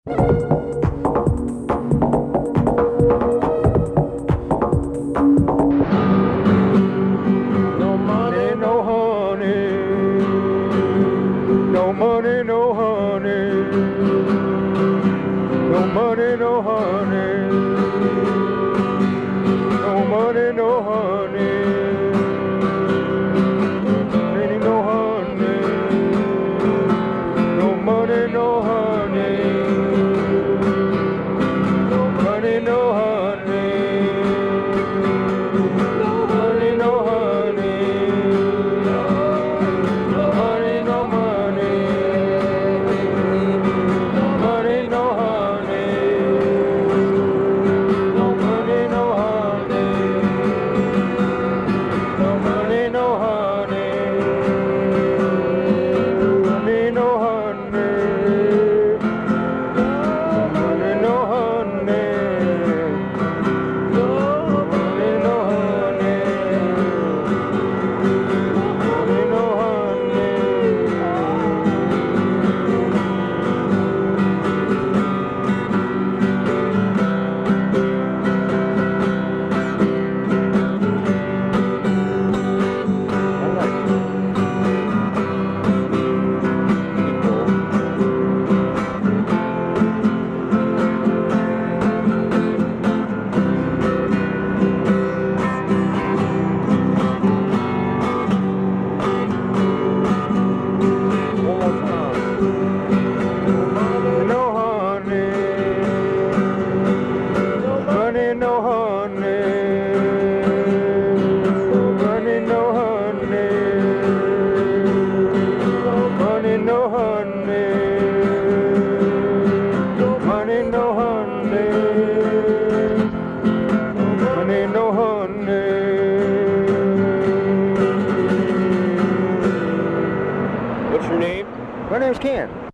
No money, no honey. No money, no honey. No money, no honey. No money, no honey. No honey. No money, no honey. No money, no honey. No money, no honey. No money, no money. No money, no honey. No money, no honey. No money, no honey. Money, no honey. Money, no honey. No money, no honey. Money, no honey. No honey, no money, no honey, no money, no honey, no money, no honey, no money, no honey, no money, no honey. What's your name? My name's Ken.